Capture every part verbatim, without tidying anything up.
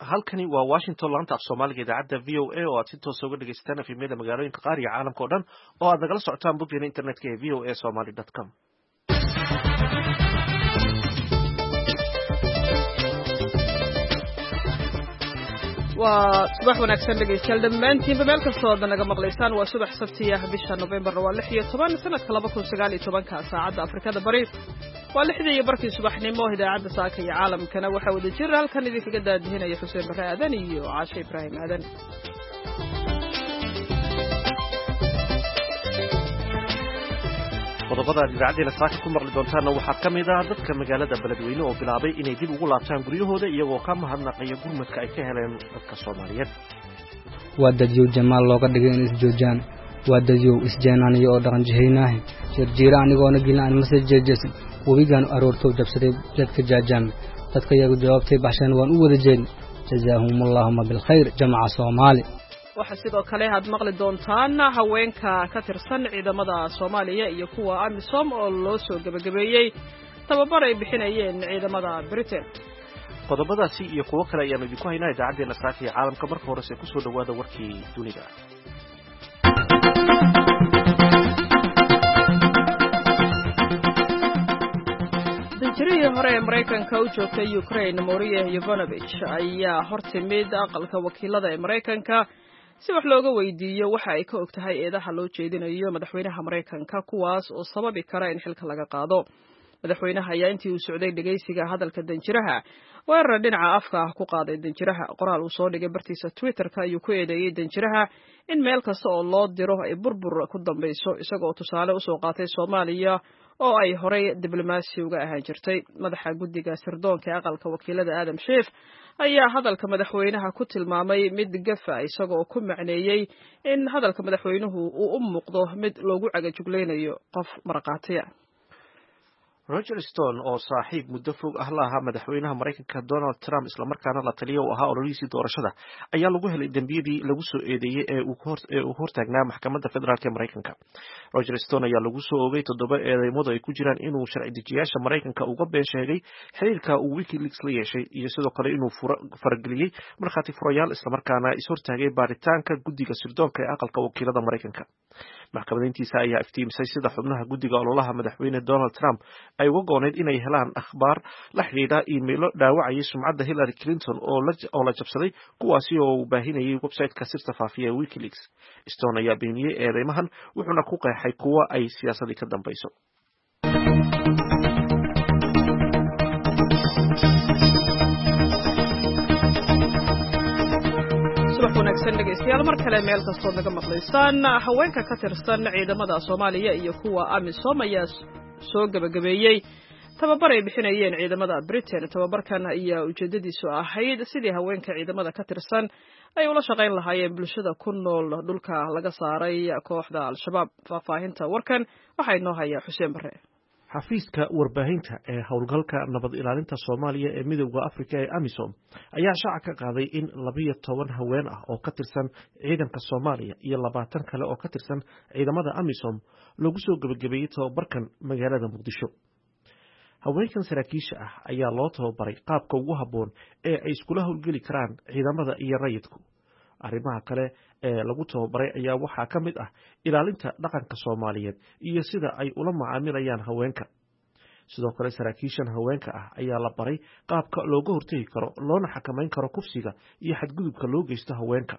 halkani waa Washington laanta af Soomaaliga idaacadda V O A oo aad si toos uga dhageysataan efemyada magaalooyinka qaar iyo caalamka oo dhan oo aad nagala socotaan boggeena internetka ee v o a somali dot com. waa subax wanaagsan dhegeystayaal dhammaantiinba meel kastoo aad naga maqlaysaan waa subax sabti ah bisha November waa lix iyo toban sanadka laba kun sagaal iyo toban ka saacadda Afrikada Bari waa lixdii iyo barkii subaxnimo idaacadda saaka iyo caalamkana waxa wada jir halkan idinkaga daadihinaya Xuseen Barre Aadan iyo Caashe Ibraahim Aadan. qodobada idaacaddeena saaka ku maqli doontaana waxaa ka mid ah dadka magaalada Beledweyne oo bilaabay inay dib ugu laabtaan guryahooda iyagoo ka mahadnaqaya gurmadka ay ka heleen dadka Soomaaliyeed. waa dadyo jamaal looga dhigay in isjoojaan waa dadyo isjeenaaniyo oo dhaqan jihaynaah jirjiira anigoona gilin aan masaj jeejeesan wabigaan aroorto jabsaday jadka jaajaan dadka iyagu jawaabtay baxshan waan u wada jeen jazaahumullahu bil khayr jamaca Soomaali. waxa sidoo kale aad maqli doontaan haweenka ka tirsan ciidamada Soomaaliya iyo kuwa AMISOM oo loo soo gabagabeeyay tababar ay bixinayeen ciidamada Britain. qodobadaasi iyo kuwo kale ayaan idinku haynaa idaacaddeena saaka iyo caalamka marka horese ku soo dhawaada warkii dunida. danjirihii hore ee Mareykanka u joogtay Ukraine Maria Yovanovich ayaa hortimid aqalka wakiilada ee Mareykanka si wax looga weydiiyo waxa ay ka ogtahay eedaha loo jeedinayo madaxweynaha Mareykanka kuwaas oo sababi kara in xilka laga qaado. madaxweynaha ayaa intii uu socday dhageysiga hadalka danjiraha weerar dhinaca afka ah ku qaaday danjiraha qoraal uu soo dhigay bartiisa Twitter-ka ayuu ku eedeeyay danjiraha in meel kasta oo loo diro ay burbur ku dambayso isagoo tusaale u soo qaatay Soomaaliya oo ay horey diblomaasi uga ahaan jirtay. madaxa guddiga sirdoonka ee aqalka wakiilada Adam Schiff ayaa hadalka madaxweynaha ku tilmaamay mid gafa isagoo ku macneeyay in hadalka madaxweynuhu uu u muuqdo mid loogu cagajuglaynayo qof marqaatiya. Roger Stone oo saaxiib muddo fog ah laha madaxweynaha Mareykanka Donald Trump isla markaana la taliyo u ahaa ololihiisii doorashada ayaa lagu helay dambiyadii lagu soo eedeeyay ee uu hor ee uu hortaagnaa maxkamadda federaalka ee Mareykanka. Roger Stone ayaa lagu soo oogay toddoba eedeymood ay ku jiraan inuu sharci dejiyaasha Mareykanka uga been sheegay xiriirka uu WikiLeaks la yeeshay iyo sidoo kale inuu farageliyay markhaati furayaal isla markaana is hortaagay baaritaanka guddiga sirdoonka ee aqalka wakiilada Mareykanka. maxkamadeyntiisa ayaa iftiimisay sida xubnaha guddiga ololaha madaxweyne Donald Trump ay uga gooneed inay helaan akhbaar la xidhiidha iimaylo dhaawacayay sumcadda Hillary Clinton oo la oo la jabsaday kuwaasi oo uu baahinayay website-ka sirta faafiya ee WikiLeaks. Stone ayaa beeniyay eedeymahan wuxuuna ku qeexay kuwa ay siyaasadii ka dambayso. wanaagsan dhegeystayaal mar kale meel kastoo naga maqlaysaan haweenka ka tirsan ciidamada Soomaaliya iyo kuwa AMISOM ayaa soo gabagabeeyay tababar ay bixinayeen ciidamada Britain. tababarkan ayaa ujeedadiisu ahayd sidii haweenka ciidamada ka tirsan ay ula shaqayn lahaayeen bulshada ku nool dhulka laga saaray kooxda Al-Shabaab. faahfaahinta warkan waxaa inoo haya Xuseen Barre. xafiiska warbaahinta ee howlgalka nabad ilaalinta Soomaaliya ee midowga Afrika ee AMISOM ayaa shaaca ka qaaday in laba iyo toban haween ah oo ka tirsan ciidanka Soomaaliya iyo labaatan kale oo ka tirsan ciidamada AMISOM lagu soo gabagabeeyay tababarkan magaalada Muqdisho. haweenkan saraakiisha ah ayaa loo tababaray qaabka ugu habboon ee ay iskula howlgeli karaan ciidamada iyo rayidku. arrimaha kale ee lagu tababaray ayaa waxaa ka mid ah ilaalinta dhaqanka Soomaaliyeed iyo sida ay ula macaamilayaan haweenka. sidoo kale saraakiishan haweenka ah ayaa la baray qaabka looga hortagi karo loona xakameyn karo kufsiga iyo xadgudubka loo geysto haweenka.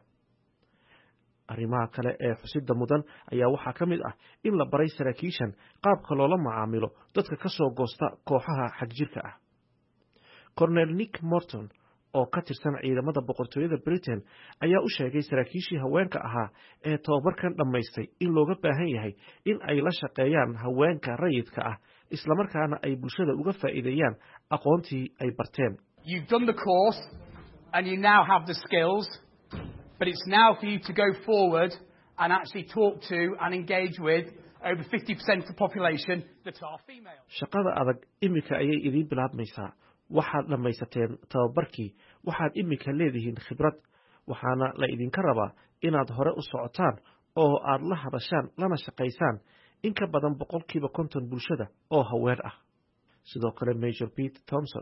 arrimaha kale ee xusida mudan ayaa waxaa ka mid ah in la baray saraakiishan qaabka loola macaamilo dadka ka soo goosta kooxaha xagjirka ah. Colonel Nick Morton oo ka tirsan ciidamada boqortooyada Britain ayaa u sheegay saraakiishii haweenka ahaa ee tababarkan dhammaystay in looga baahan yahay in ay la shaqeeyaan haweenka rayidka ah isla markaana ay bulshada uga faa'iideeyaan aqoontii ay barteen. You've done the course and you now have the skills, but it's now for you to go forward and actually talk to and engage with over fifty percent of the population that are female. Shaqada adag imika ayay idin bilaabmaysaa. waxaad dhamaysateen tababarkii waxaad imika leedihiin khibrad waxaana la idinka rabaa inaad hore u socotaan oo aad la hadashaan lana shaqaysaan in ka badan boqolkiiba konton bulshada oo haween ah. sidoo kale Major Pete Thompson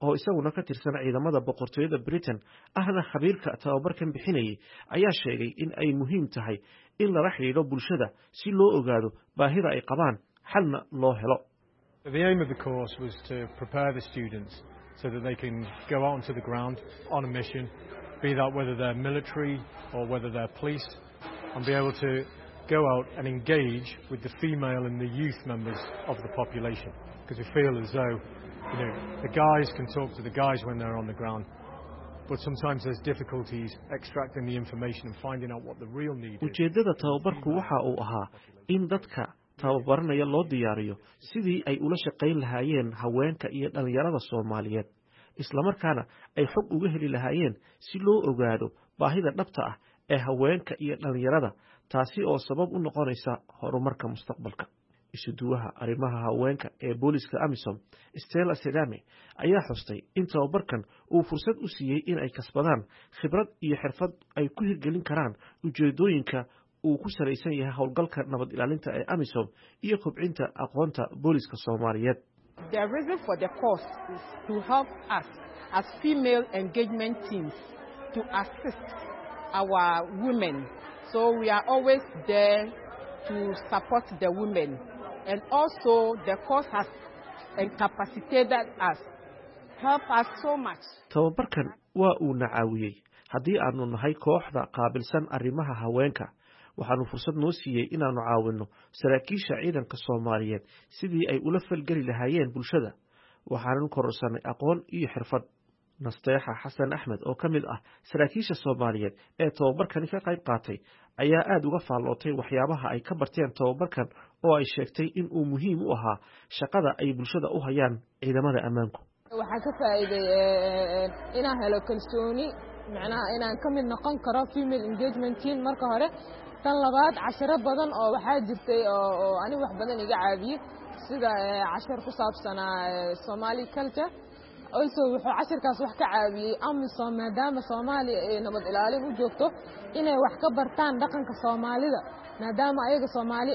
oo isaguna ka tirsan ciidamada boqortooyada Britain ahna khabiirka tababarkan bixinayay ayaa sheegay in ay muhiim tahay in lala xiriiro bulshada si loo ogaado baahida ay qabaan xalna loo helo. The aim of the course was to prepare the students so that they can go out onto the ground on a mission, be that whether they're military or whether they're police, and be able to go out and engage with the female and the youth members of the population. Because we feel as though, you know, the guys can talk to the guys when they're on the ground, but sometimes there's difficulties extracting the information and finding out what the real need is. Ujeedada tababarku waxa uu ahaa in dadka tababaranaya loo diyaariyo sidii ay ula shaqayn lahaayeen haweenka iyo dhalinyarada Soomaaliyeed, isla markaana ay xog uga heli lahaayeen si loo ogaado baahida dhabta ah ee haweenka iyo dhalinyarada, taasi oo sabab u noqonaysa horumarka mustaqbalka. isuduwaha arrimaha haweenka ee booliska AMISOM Stella Sedame ayaa xustay in tababarkan uu fursad u siiyay in ay kasbadaan khibrad iyo xirfad ay ku hirgelin karaan ujeedooyinka uu ku salaysan yahay howlgalka nabad ilaalinta ee AMISOM iyo kobcinta aqoonta booliska Soomaaliyeed. The reason for the course is to help us as female engagement teams to assist our women. So we are always there to support the women. And also the course has incapacitated us, help us so much. Tababarkan waa uu na caawiyey haddii aanu nahay kooxda qaabilsan arrimaha haweenka, waxaanu fursad noo siiyey inaanu caawinno saraakiisha ciidanka Soomaaliyeed sidii ay ula falgeli lahaayeen bulshada. Waxaanu kororsanay aqoon iyo xirfad. Nasteexa Xasan Axmed oo ka mid ah saraakiisha Soomaaliyeed ee tababarkan ka qayb qaatay ayaa aad uga faallootay waxyaabaha ay ka barteen tababarkan oo ay sheegtay in uu muhiim u ahaa shaqada ay bulshada u hayaan ciidamada ammaanku. Waxaan ka faa'iiday inaan helo kalsooni, macnaha inaan ka mid noqon karo female engagement team marka hore. Tan labaad casharo badan oo waxaa jirtay oo ani wax badan iga caawiyay sida cashar ku saabsan Somali culture. Also wuxuu casharkaas wax ka caawiyay AMISOM maadaama Soomaaliya ay nabad ilaalin u joogto inay wax ka bartaan dhaqanka Soomaalida maadaama ayaga Soomaali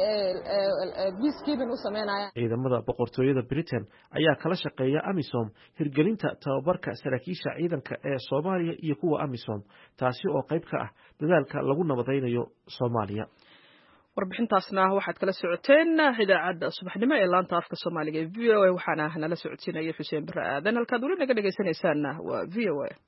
ee peacekeeping u sameynayaan. Ciidamada boqortooyada Britain ayaa kala shaqeeya AMISOM hirgelinta tababarka saraakiisha ciidanka ee Soomaaliya iyo kuwa AMISOM, taasi oo qayb ka ah dadaalka lagu nabadaynayo Soomaaliya. warbixintaasna waxaad kala socoteen idaacadda subaxnimo ee laanta afka Soomaaliga ee V O A, waxaana nala socodsiinaya Xuseen Barre Aadan. halkaad weli naga dhagaysanaysaanna waa V O A.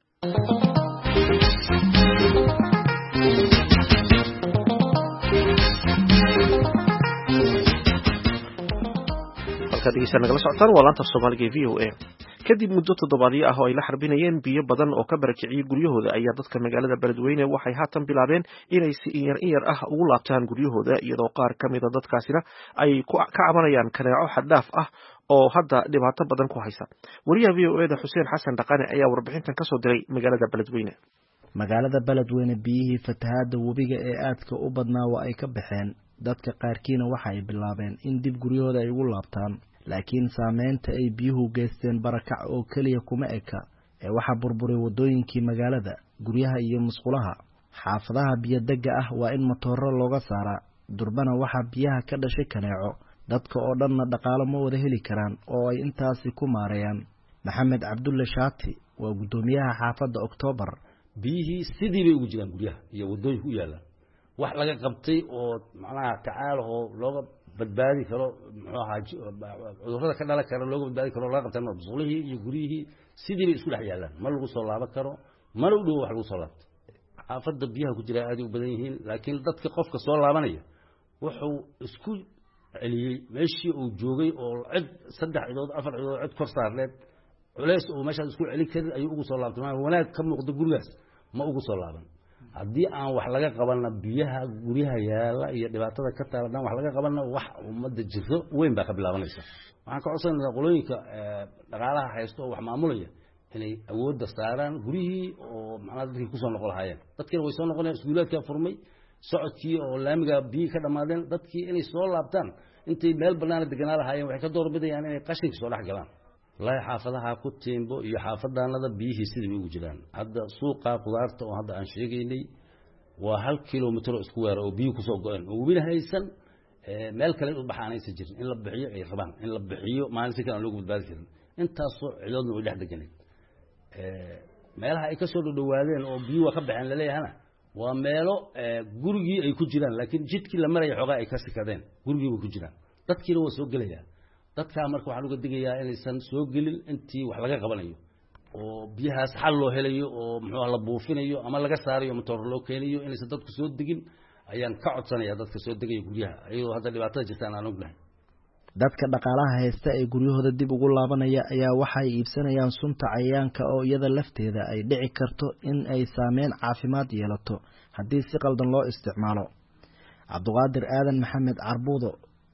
halkaad dhegeysan nagala socotaan waa laanta Soomaaliga ee V O A. kadib muddo toddobaadyo ah oo ay la xarbinayeen biyo badan oo ka barakiciyay guryahooda ayaa dadka magaalada Beledweyne waxay haatan bilaabeen inay si iyar iyar ah ugu laabtaan guryahooda, iyadoo qaar ka mid ah dadkaasina ay ka cabanayaan kaneeco xad dhaaf ah oo hadda dhibaato badan ku haysa. wariyaha V O A da Xuseen Xasan Dhaqane ayaa warbixintan ka soo diray magaalada Beledweyne. magaalada Beledweyne biyihii fatahaada webiga ee aadka u badnaa waa ay ka baxeen, dadka qaarkiina waxa ay bilaabeen in dib guryahooda ay ugu laabtaan. laakiin saameynta ay biyuhu geysteen barakac oo kaliya kuma eka ee waxa burburay wadooyinkii magaalada, guryaha iyo musqulaha. xaafadaha biyo degga ah waa in matooro looga saaraa, durbana waxa biyaha ka dhashay kaneeco. dadka oo dhanna dhaqaalo ma wada heli karaan oo ay intaasi ku maareeyaan. maxamed cabdulle shaati waa gudoomiyaha xaafadda October. biyihii sidii bay ugu jiraan guryaha iyo wadooyinka u yaalaan. wax laga qabtay oo macnaha tacaal oo looga badbaadi karo muxuu ahaa cudurrada ka dhalan kara looga badbaadi karo laga qabtay musqulihii iyo guryihii sidii bay isku dhex yaalaan, ma lagu soo laaban karo, mana u dhow wax lagu soo laabto. xaafadda biyaha ku jira aad u badan yihiin, laakiin dadka qofka soo laabanaya wuxuu isku celiyey meeshii uu joogay oo cid saddex cidood afar cidood cid kor saarneed culays oo meeshaas isku celin karin ayuu ugu soo laabtay. wanaag ka muuqda gurigaas ma ugu soo laaban. haddii aan wax laga qabanna biyaha guryaha yaala iyo dhibaatada ka taala dhan wax laga qabanna wax ummadda jirto weyn baa ka bilaabanaysa. waxaan ka codsanaynaa qolooyinka dhaqaalaha haysto oo wax maamulaya inay awoodda saaraan guryihii oo macnaha dadkii kusoo noqon lahaayeen. dadkiina way soo noqonayaan, iskuulaadkaa furmay, socodkii oo laamiga biyihii ka dhammaadeen, dadkii inay soo laabtaan intay meel bannaana deganaa lahaayeen waxay ka doorbidayaan inay qashinka soo dhex galaan. wallaahi xaafadaha ku tiimbo iyo xaafadaanada biyihii sidii ugu jiraan. hadda suuqa qudaarta oo hadda aan sheegaynay waa hal kilomitir oo isku weera oo biyo kusoo go-een oo webina haysan, meel kale u baxaanaysa jirin in la bixiyo ay rabaan in la bixiyo maalin si kale aan loogu badbaadi karin. intaasoo cidoodna way dhex deganeed. meelaha ay ka soo dhawaadeen oo biyo waa ka baxeen la leeyahana waa meelo gurigii ay ku jiraan laakiin jidkii la maray xogaa ay ka sikadeen gurigii way ku jiraan dadkiina waa soo gelayaan dadka marka waxaan uga digayaa inaysan soo gelin intii wax laga qabanayo oo biyahaas xal loo helayo oo muxuu la buufinayo ama laga saarayo matoor loo keenayo inaysan dadku soo degin ayaan ka codsanayaa dadka soo degaya guryaha ayadoo hadda dhibaatada jirtaan aan ognahay dadka dhaqaalaha haysta ee guryahooda dib ugu laabanaya ayaa waxay iibsanayaan sunta cayayaanka oo iyada lafteeda ay dhici karto in ay saameyn caafimaad yeelato haddii si qaldan loo isticmaalo. Cabduqaadir Aadan Maxamed Carbuudo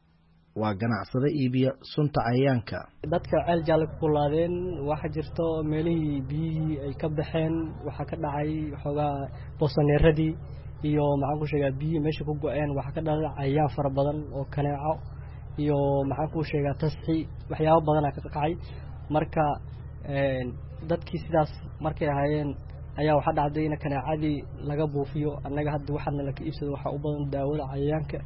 waa ganacsade iibiya sunta cayayaanka. dadka ceel jaale ku laadeen waxa jirto meelihii biyihii ay ka baxeen waxa ka dhacay xogaa boosaneeradii iyo maxaan ku sheegaa biyo meesha ku go'een waxa ka dhacay cayayaan fara badan oo kaneeco iyo maxaan ku sheegaa tasxi waxyaabo badan ka qacay marka een dadkii sidaas markay ahaayeen ayaa waxa dhacday in kaneecadii laga buufiyo annaga hadda waxaana la ka iibsado waxa u badan daawada cayayaanka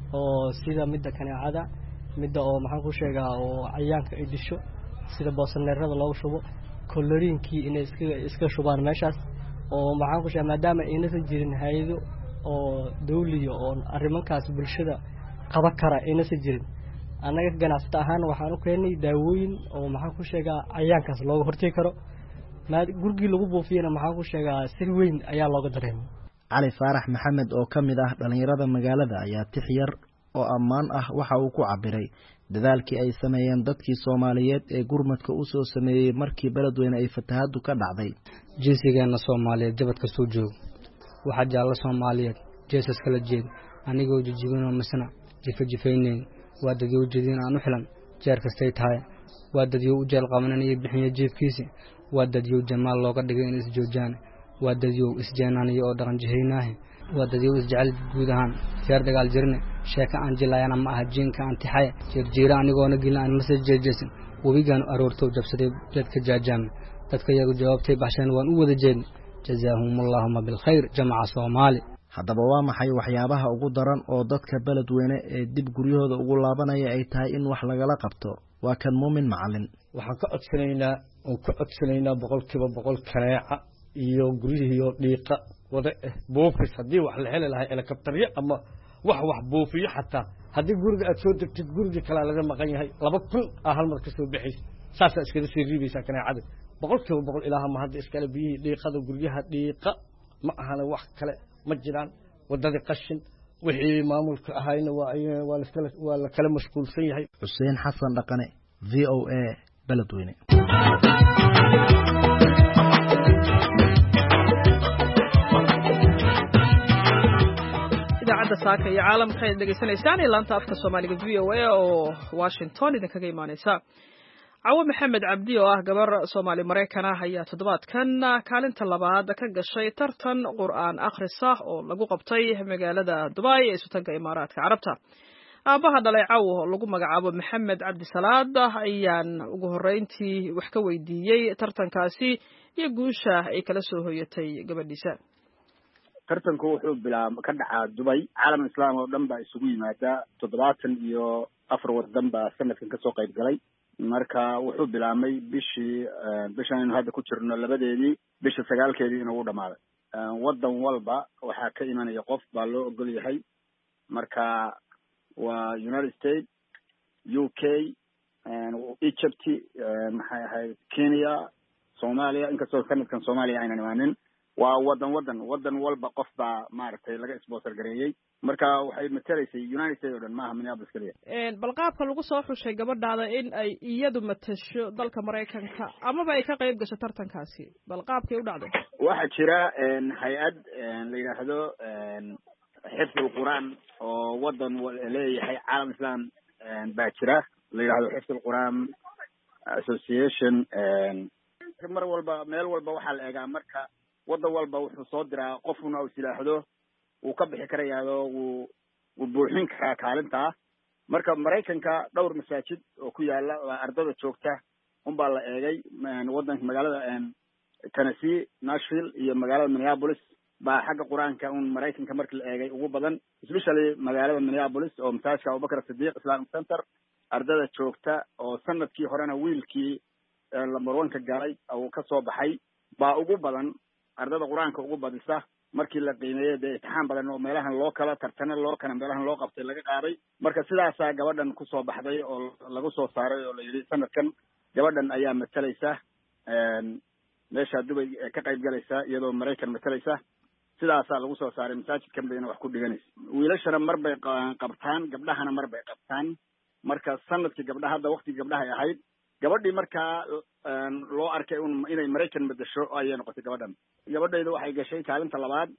oo sida midda kaneecada midda oo maxaan ku sheegaa oo cayayaanka ay disho sida boosaneerada loogu shubo koloriinkii inay iska iska shubaan meeshaas oo maxaan ku sheegaa maadaama aynaysan jirin hay'ado oo dawliyo oo arrimankaas bulshada qaba kara aynaysan jirin annaga ganacsato ahaan waxaan u keenay daawooyin oo maxaan ku sheegaa cayayaankaas looga hortagi karo maad gurigii lagu buufiyana maxaan ku sheegaa si weyn ayaa looga dareemay. Cali Faarax Maxamed oo ka mid ah dhalinyarada magaalada ayaa tix yar oo ammaan ah waxa uu ku cabiray dadaalkii ay sameeyeen dadkii Soomaaliyeed ee gurmadka u soo sameeyay markii beledweyne ay fatahaadu ka dhacday. jinsigeena Soomaaliyeed jabadka soo joog waxa jaalla Soomaaliyeed jeesas kala jeed anigoo jijibino masna jifa jifayneen waa dadii u jeedin aan u xilan jeer kastay tahay waa dadii u jeel qabananay bixiye jeefkiisa waa dadii jamaal looga dhigay in is joojaan waa dadii isjeenaniyo oo dhaqan jihaynaahay waa dadii isjecel guud ahaan jeer dagaal jirne sheeka aan jilayana ma aha jinka aan tixay jeer jiira anigoo na gilaan masaj jeejeesan wabigan aroorto jabsaday dadka jaajaam dadka iyagu jawaabtay baxshan waan u wada jeed jazaahumullahu bil khayr jamaa Soomaali. Haddaba waa maxay waxyaabaha ugu daran oo dadka beledweyne ee dib guryahooda ugu laabanaya ay tahay in wax lagala qabto? Waa kan Muumin Macalin. waxaan ka codsanaynaa oo ka codsanaynaa boqolkiiba boqol kaneeca iyo guryihiyo dhiiqa wada eh buufis haddii wax la heli lahaa helicopteryo ama wax wax buufiyo xataa haddii guriga aad soo degtid gurigii kale laga maqan yahay laba kun ah hal mar ka soo bixis saasa iskala sii riibaysaa kaneecada boqolkiiba boqol ilaaha ma hadda iskala biyihii dhiiqada guryaha dhiiqa ma ahana wax kale ma jiraan wadadii qashin wixii maamulka ahayna waa waa la waa la kala mashquulsan yahay. Xuseen Xasan Dhaqane V O A beledweyne. idaacadda saaka iyo caalamka ay dhageysanaysaan ee laanta afka Soomaaliga V O A oo Washington idinkaga imaanaysa. Cawo Maxamed Cabdi oo ah gabar Soomaali Mareykan ah ayaa toddobaadkan kaalinta labaad ka gashay tartan Qur'aan akhris ah oo lagu qabtay magaalada Dubai ee Sultanka Imaaraadka Carabta. aabaha dhalay Cawo lagu magacaabo Maxamed Cabdi Salaad ayaan ugu horeyntii wax ka weydiiyay tartankaasi iyo guusha ay kala soo hoyatay gabadhiisa. tartanku wuxuu bilaabay ka dhacaa Dubai caalam islaam oo dhan baa isugu yimaada toddobaatan iyo afar wadan baa sanadkan ka soo qayb galay. marka wuxuu bilaabmay bishii bishan hadda ku jirno labadeedii bisha sagaalkeedii inuu dhamaaday. wadan walba waxaa ka imanaya qof baa loo ogol yahay. marka waa United States, U K, Egypt, maxay ahayd Kenya, Soomaaliya inkastoo sanadkan Soomaaliya aynan imaanin waa wadan wadan wadan walba qof baa maaragtay laga sponsor gareeyay. marka waxay matalaysay United States oo dhan maaha Minneapolis kaliya. een bal qaabka lagu soo xushay gabadhaada in ay iyadu matasho dalka Mareykanka amaba ay ka qayb gasho tartankaasi bal qaabkay u dhacday? waxaa jira hay-ad la yiraahdo xifdul Qur'aan oo wadan leeyahay caalam islam baa jira la yiraahdo xifdul Qur'aan association. mar walba meel walba waxaa la eegaa marka wadan walba wuxuu soo diraa qofuna uu silaaxdo uu ka bixi karayaado uu uu buuxin karaa kaalinta. marka Mareykanka dhowr masaajid oo ku yaala ardada joogta un baa la eegay wadanka magaalada Tennessee, Nashville iyo magaalada Minneapolis baa xagga Quraanka un Mareykanka markii la eegay ugu badan especially magaalada Minneapolis oo masaajidka Abubakar Sidiiq Islamic Center ardada joogta oo sanadkii horena wiilkii lambarwanka galay uu ka soo baxay baa ugu badan ardada qur-aanka ugu badisa markii la qiimeeyey dee imtixaan badan oo meelahan loo kala tartana loo kana meelahan loo qabtay laga qaaday marka sidaasaa gabadhan kusoo baxday oo lagu soo saaray oo la yidhi sanadkan gabadhan ayaa matalaysa meesha dubay ka qayb galaysa iyadoo maraykan matalaysa sidaasaa lagu soo saaray masaajidkan bayna wax ku dhiganaysa wiilashana mar bay qabtaan gabdhahana mar bay qabtaan marka sanadkii gabdhaha hadda waktigii gabdhahay ahayd gabadhii markaa loo arkay un inay maraykan madasho ayay noqotay gabadhan gabadhayda waxay gashay kaalinta labaad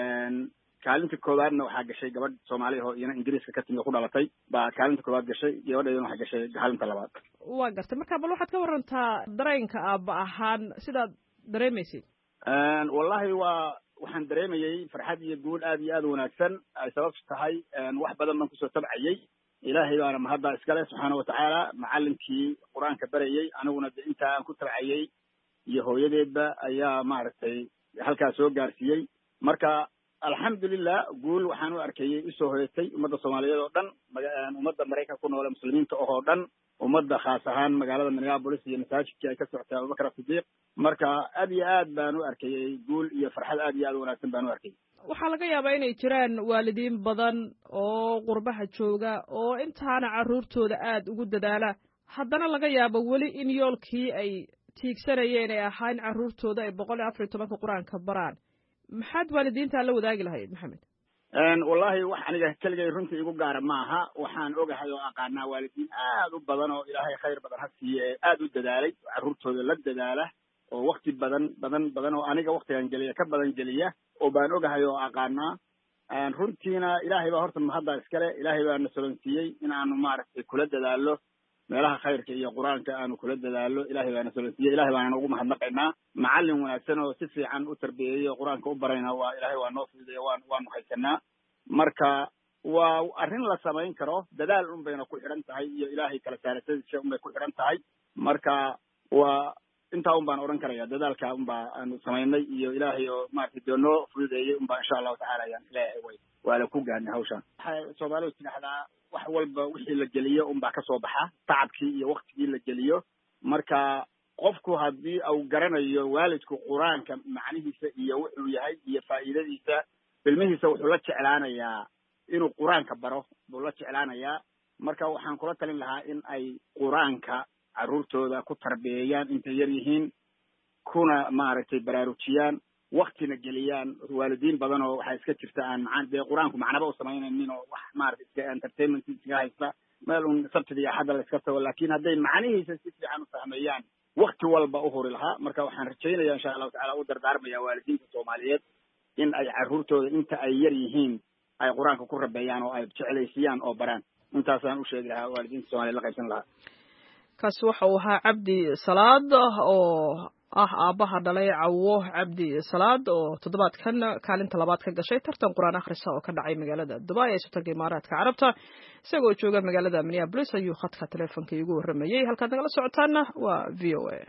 kaalinta koowaadna waxaa gashay gabadh soomaaliya oo iyana ingiriiska ka timi oo ku dhalatay baa kaalinta koowaad gashay gabadhaydana waxay gashay kaalinta labaad waa gartay marka bal waxaad ka warantaa dareenka aaba ahaan sidaad dareemaysid wallahi waa waxaan dareemayay farxad iyo guul aad iyo aad u wanaagsan ay sababtu tahay wax badan baan kusoo tabcayay ilaahay baana mahadda iskale subxaana watacaala macalinkii qur-aanka barayay aniguna de intaa aan ku tabcayay iyo hooyadeedba ayaa maaragtay halkaas soo gaarsiiyey marka alxamdulilah guul waxaan u arkayay usoo hoyatay ummadda soomaaliyeed oo dhan ummadda maraykanka ku noole muslimiinta oo dhan ummadda khaas ahaan magaalada minneapolis iyo masaajidkii ay ka socotay abubakar asidiiq marka aad iyo aad baan u arkayay guul iyo farxad aad iyo aad u wanaagsan baan u arkayay waxaa laga yaabaa inay jiraan waalidiin badan oo qurbaha jooga oo intaana carruurtooda aada ugu dadaala haddana laga yaabo weli in yoolkii ay tiigsanayeen ay ahaa in carruurtooda ay boqol iyo afar iyo tobanka qur-aanka baraan maxaad waalidiintaa la wadaagi lahayd maxamed wallahi wax aniga keligay runtii igu gaara maaha waxaan ogahay oo aqaanaa waalidiin aad u badan oo ilaahay khayr badan ha siiye aad u dadaalay carruurtooda la dadaala oo wakti badan badan badan oo aniga waktigan geliya ka badan geliya oo baan ogahay oo aqaanaa runtiina ilaahay baa horta mahadda iskale ilaahay baa na solonsiiyey in aanu maaragtay kula dadaalo meelaha khayrka iyo qur-aanka aanu kula dadaalo ilaahay baa na solonsiiyey ilahay baana ugu mahadnaqaynaa macallin wanaagsan oo si fiican u tarbiyeeyey oo qur-aanka u barayna waa ilaahay waa noo fududeeya waan waanu haysanaa marka waa arrin la samayn karo dadaal un bayna ku xidhan tahay iyo ilaahay kala saarashadiisa un bay ku xidhan tahay marka waa intaa un baan odhan karaya dadaalka un baa aanu samaynay iyo ilaahay oo maaragtay dee noo fududeeyey un baa insha allahu tacala ayaan ilaahay way waala ku gaarnay hawshaan waxay soomaalidu tidhaahdaa wax walba wixii la geliyo un baa kasoo baxa tacabkii iyo waktigii la geliyo marka qofku haddii uu garanayo waalidku qur-aanka macnihiisa iyo wuxuu yahay iyo faa'iidadiisa ilmihiisa wuxuu la jeclaanayaa inuu qur-aanka baro buu la jeclaanayaa marka waxaan kula talin lahaa in ay qur-aanka carruurtooda ku tarbiyeeyaan intay yar yihiin kuna maaragtay baraarujiyaan waktina geliyaan waalidiin badan oo waxaa iska jirta aan maa dee qur-aanku macnaba u samaynaynin oo wax maaragtay iska entertainment iskaga haysta meel un sabtida iyo axadda la iska tago laakiin hadday macnihiisa si fiican u fahmeeyaan wakti walba u huri lahaa marka waxaan rajaynaya insha allahu tacala u dardaarmaya waalidiinta soomaaliyeed in ay carruurtooda inta ay yar yihiin ay qur-aanka ku rabeeyaan oo ay jeclaysiiyaan oo baraan intaasaan u sheegi lahaa waalidiinta soomaliyeed la qaybsan lahaa kaasi waxa uu ahaa cabdi salaad oo ah aabbaha dhalay cawo cabdi salaad oo toddobaadkan kaalinta labaad ka gashay tartan qur-aan akhrisa oo ka dhacay magaalada dubai ee sultanka imaaraadka carabta isagoo jooga magaalada minneapolis ayuu khadka teleefonka iigu warramayey halkaad nagala socotaana waa v o a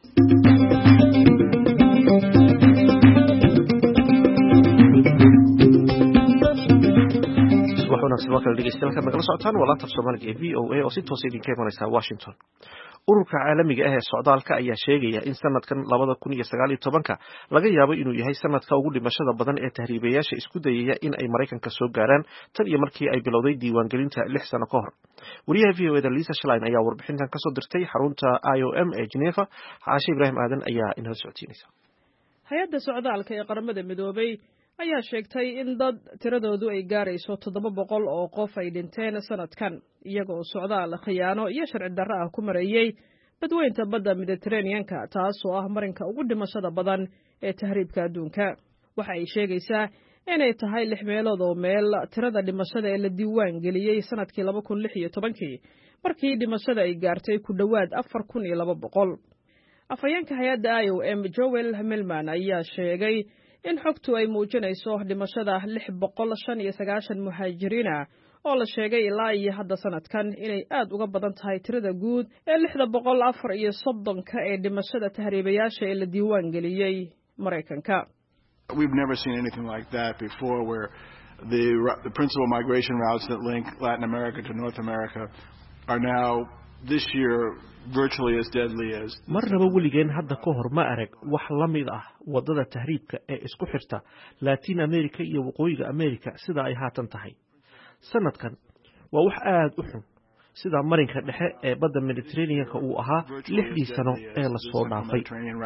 degeystayaal nagala socotaan waa laanta soomaaliga ee v o a oo si toosa idinka imanaysa washington ururka caalamiga ah ee socdaalka ayaa sheegaya in sanadkan labada kun iyo sagaal iyo tobanka laga yaabo inuu yahay sanadka ugu dhimashada badan ee tahriibayaasha isku dayaya in ay maraykanka soo gaaraan tan iyo markii ay bilowday diiwaangelinta lix sano ka hor wariyaha v o eda lisa shlin ayaa warbixintan kasoo dirtay xarunta i o m ee geneva caashe ibraahim aadan ayaa inala socodsiinaysa hay-adda socdaalka ee qaramada midoobay ayaa sheegtay in dad tiradoodu ay gaarayso toddoba boqol oo qof ay dhinteen sanadkan iyaga oo socdaal khiyaano iyo sharci darro ah ku mareeyey badweynta badda mediteraneanka taasoo ah marinka ugu dhimashada badan ee tahriibka adduunka waxa ay sheegaysaa inay tahay lix meelood oo meel tirada dhimashada ee la diiwaan geliyey sanadkii laba kun lix iyo tobankii markii dhimashada ay gaartay ku dhowaad afar kun iyo laba boqol afhayeenka hay-adda i o m joel milman ayaa sheegay in xogtu ay muujinayso dhimashada lix boqol shan iyo sagaashan muhaajiriina oo la sheegay ilaa iyo hadda sanadkan inay aad uga badan tahay tirada guud ee lixda boqol afar iyo soddonka ee dhimashada tahriibayaasha ee la diiwaan geliyey maraykanka. We've never seen anything like that before, where the the principal migration routes that link Latin America to North America are now this year virtually as deadly as. marnaba weligeen hadda ka hor ma arag wax la mid ah wadada tahriibka ee isku xirta Latin America iyo waqooyiga America sida ay haatan tahay sanadkan waa wax aad u xun sida marinka dhexe ee badda Mediterranean-ka uu ahaa lixdii sano ee la soo dhaafay.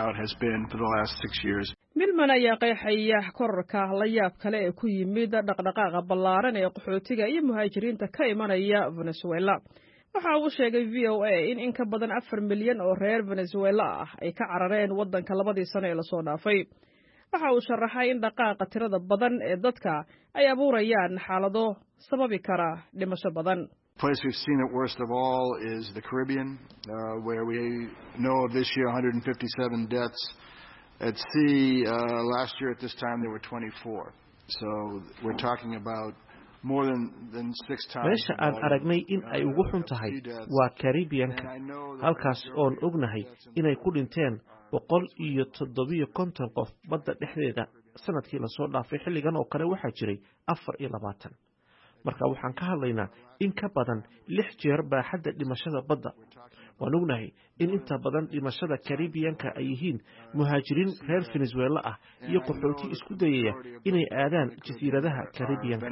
Milman ayaa qeexaya kororka la yaab kale ee ku yimid dhaqdhaqaaqa ballaaran ee qaxootiga iyo muhaajiriinta ka imanaya Venezuela. waxa uu sheegay V O A in in ka badan afar milyan oo reer Venezuela ah ay ka carareen waddanka labadii sano ee la soo dhaafay. waxa uu sharaxay in dhaqaaqa tirada badan ee dadka ay abuurayaan xaalado sababi kara dhimasho badan. The place we've seen it worst of all is the Caribbean, uh, where we know of this year one hundred fifty-seven deaths at sea. Uh, last year at this time there were twenty-four. So we're talking about more than than six times. meesha aan aragnay in ay ugu xun tahay waa Caribbean-ka halkaas oon ognahay inay ku dhinteen boqol iyo toddobiyo konton qof badda dhexdeeda sanadkii la soo dhaafay. xilligan oo kale waxaa jiray afar iyo labaatan. marka waxaan ka hadlaynaa in ka badan lix jeer baaxadda dhimashada badda. waan ognahay in inta badan dhimashada Caribbean-ka ay yihiin muhaajiriin reer Venezuela ah iyo qaxooti isku dayaya inay aadaan jasiiradaha Caribbean-ka.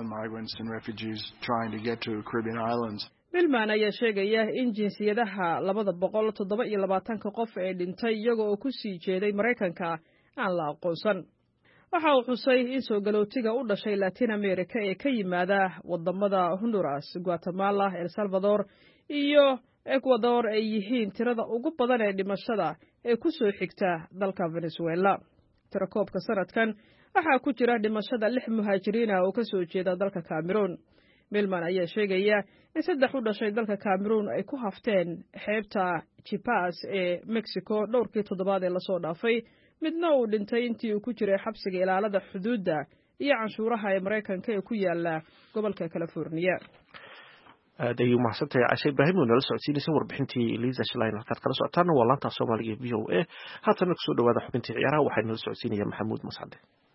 Milman ayaa sheegaya in jinsiyadaha labada boqol toddoba iyo labaatanka qof ee dhintay iyaga oo ku sii jeeday Mareykanka aan la aqoonsan. waxa uu xusay in soo galootiga u dhashay Latin America ee ka yimaada wadamada Honduras, Guatemala, El Salvador iyo Ecuador ay yihiin tirada ugu badan ee dhimashada ee ku soo xigta dalka Venezuela. tirakoobka sanadkan waxaa ku jira dhimashada lix muhaajiriin ah oo ka soo jeeda dalka Cameroon. Milman ayaa sheegaya in saddex u dhashay dalka Cameroon ay ku hafteen xeebta Chiapas ee Mexico dhowrkii toddobaad ee la soo dhaafay. midna uu dhintay intii uu ku jiray xabsiga ilaalada xuduudda iyo canshuuraha ee Mareykanka ee ku yaala gobolka California. aday mahadsantahay Cashay Ibrahim oo nala socodsiinaysa warbixintii Liza Schlein halkaad kala socotaan waa laanta Soomaaliga V O A. haatan ku soo dhawaada xubintii ciyaaraha waxaa nala socodsiinaya Maxamuud Mascade.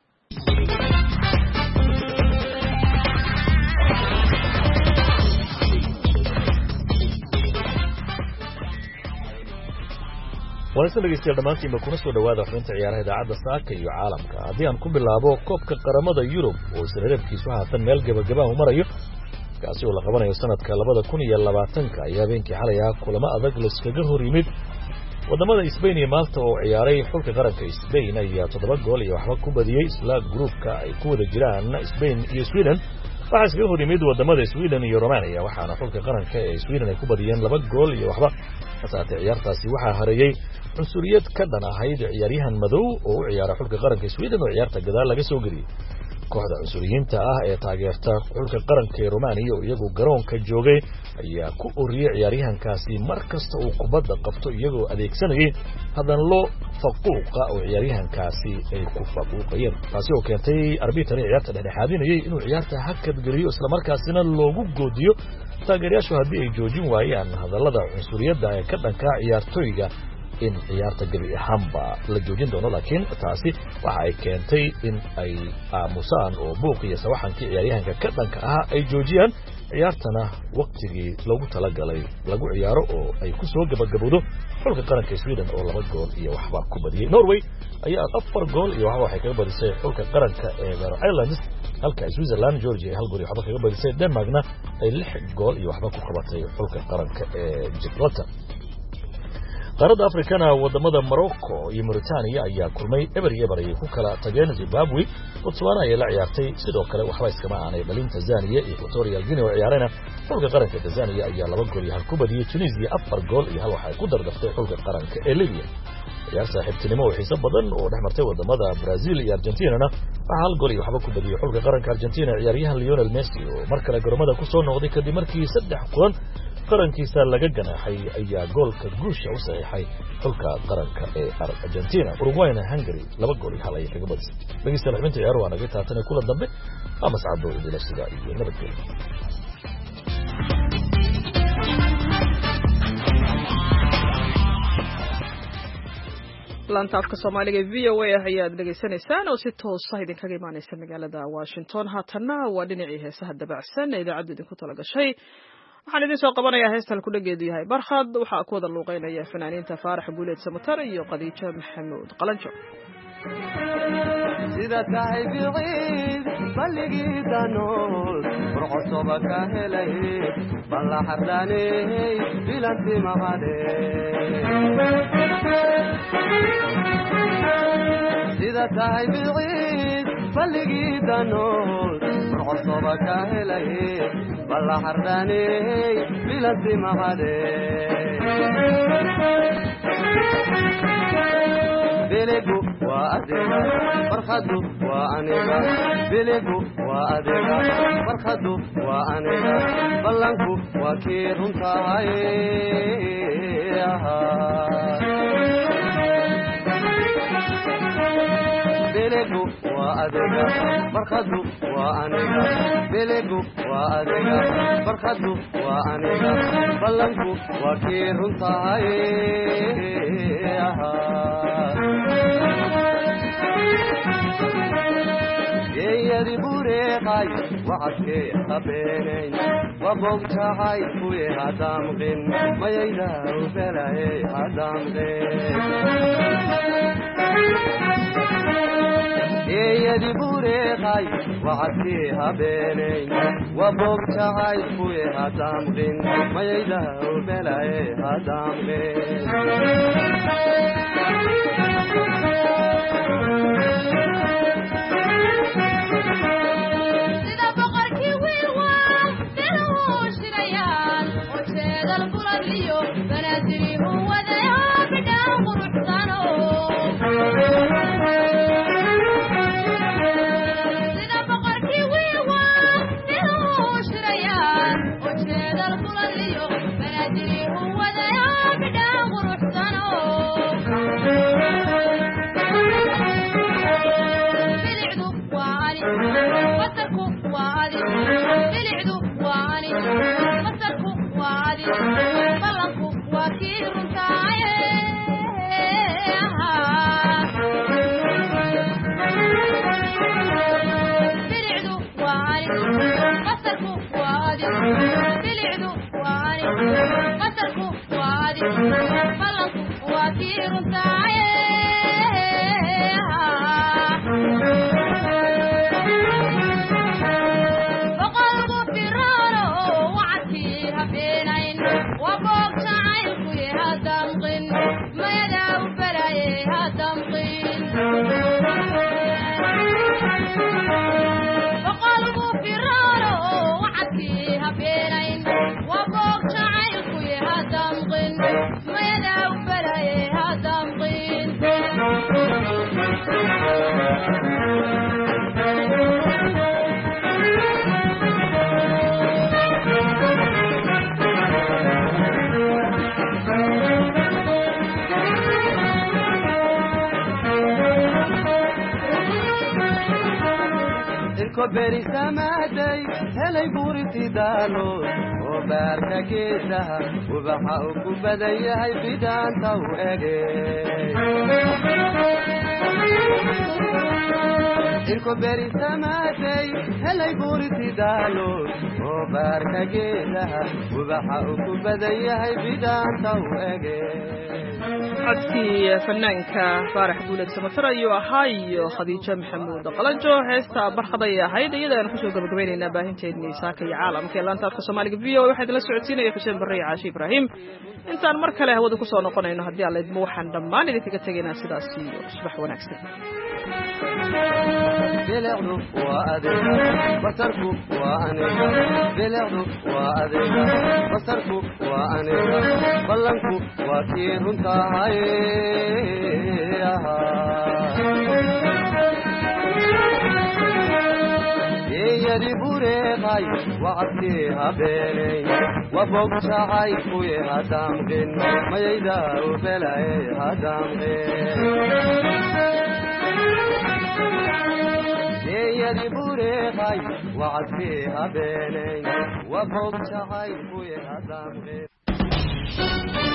wanaagsan dhegeystayaal dhammaantiinba kuna soo dhawaada xubinta ciyaaraha idaacadda saaka iyo caalamka. haddii aan ku bilaabo koobka qaramada Yurub oo isreebkiisu haatan meel gabagaba u marayo kaasi oo la qabanayo sanadka labada kun iyo labaatanka ayaa habeenkii xalay ah kulamo adag la iskaga hor yimid wadamada Spain iyo Malta oo ciyaaray xulka qaranka Spain ayaa toddoba gool iyo waxba ku badiyay isla groupka ay ku wada jiraan Spain iyo Sweden. waxaa iskaga hor yimid wadamada Sweden iyo Romania waxaana xulka qaranka ee Sweden ay ku badiyeen laba gool iyo waxba. hasaatee ciyaartaasi waxaa hareeyay cunsuriyad ka dhan ahayd ciyaaryahan madow oo u ciyaara xulka qaranka Sweden oo ciyaarta gadaal laga soo geliyay. kooxda cunsuriyiinta ah ee taageerta xulka qaranka ee Romania oo iyagu garoonka joogay ayaa ku oriyay ciyaaryahankaasi mar kasta uu kubadda qabto iyagoo adeegsanayay hadan loo faquuqa oo ciyaaryahankaasi ay ku faquuqayeen taasi oo keentay arbitrar ciyaarta dhexdhexaadinayay inuu ciyaarta hakad geliyo isla markaasina loogu goodiyo taageerayaashu haddii ay joojin waayaan hadallada cunsuriyadda ee ka dhanka ciyaartooyga in ciyaarta gabi ahaanba la joojin doono. laakiin taasi waxa ay keentay in ay aamusaan oo buuq iyo sawaxankii ciyaaryahanka ka dhanka ahaa ay joojiyaan ciyaartana waqtigii loogu talagalay lagu ciyaaro oo ay ku soo gabagabowdo xulka qaranka Sweden oo laba gool iyo waxba ku badiyay. Norway ayaa afar gool iyo waxba waxay kaga badisay xulka qaranka ee Faroe Islands halka Switzerland Georgia hal gool iyo waxba kaga badisay. Denmarkna ay lix gool iyo waxba ku qabatay xulka qaranka ee Gibraltar. qaaradda Afrikana wadamada Morocco iyo Mauritania ayaa kulmay eber iyo eber ay ku kala tageen. Zimbabwe Botswana ayaa la ciyaartay sidoo kale waxba iskama aanay dhalin. Tanzania iyo Equatorial Guinea oo ciyaarayna xulka qaranka Tanzania ayaa laba gool iyo hal ku badiyay. Tunisia afar gool iyo hal waxay ku dardartay xulka qaranka ee Libya. ciyaar saaxiibtinimo oo xiiso badan oo dhexmartay wadamada Brazil iyo Argentina waxa hal gool iyo waxba ku badiyay xulka qaranka Argentina ciyaaryahan Lionel Messi oo mar kale garoomada ku soo noqday kadib markii saddex kulan qarankiisa laga ganaaxay ayaa goolka guusha u saxiixay xulka qaranka ee Argentina. Uruguayna Hungary laba gool iyo hal ay kaga badisay. dhageystayaal xubinta ciyaar waa naga taatana kula dambe ama sacado idila sida iyo nabadgelyo. laanta afka Soomaaliga V O A ayaad dhageysanaysaan oo si toos ah idinkaga imaanaysa magaalada Washington. haatana waa dhinacii heesaha dabacsan ee idaacaddu idinku tala gashay waxaan idin soo qabanayaa heestan ku dhageedu yahay barkhad waxaa ku wada luuqeynaya fanaaniinta faarax guuleed samatar iyo qadiijo maxamuud qalanjo sida tahay biciid balligii danood burcosoba ka helay balla xardhaaney bilanti maqade sida tahay biciid balligii danood burcosoba ka helay balla xardhaaney bilanti maqade biligu waa adiga farkhadu waa aniga biligu waa adiga farkhadu waa aniga ballanku waa kii runtahay biligu waa adiga farkhadu waa aniga biligu waa adiga farkhadu waa aniga ballanku waa kii runtahay geeyadi bureeqay wacadkee habeenayn wabogtahay kuye hadamqin mayayda ubelahe hadamqin geeyadi bureeqay wacadkee habeenayn wabogtahay kuye hadamqin mayayda ubelahe hadamqin beri samaaday helay buuriti daalo oo baarka geesaha ubaxa uu ku badan yahay bidaanta u ege irko beri samaaday helay buuriti daalo oo baarka geesaha ubaxa uu ku badan yahay bidaanta u ege codkii fanaanka faarax guuleed samatar ayuu ahaa iyo khadiijo maxamuud qalanjo heesta barkhaday ahayd iyadaan kusoo gabagabaynaynaa baahinteednii saaka iyo caalamka ee laanta afka soomaaliga v o waxaa idinla socodsiinaya xuseen barre iyo caashi ibraahim intaan mar kale hawada kusoo noqonayno haddii alla idmo waxaan dhammaan idinkaga tegaynaa sidaas iyo subax wanaagsan bilicdu waa adiga basarku waa aniga bilicdu waa adiga basarku waa aniga ballanku waa kii runtahay geeyadi bureeqay wacadkii habeenay wabogtahay kuye hadamqin mayayda ubelahe hadamqin geeyadi bureeqay wacadkii habeenay wabogtahay kuye hadamqin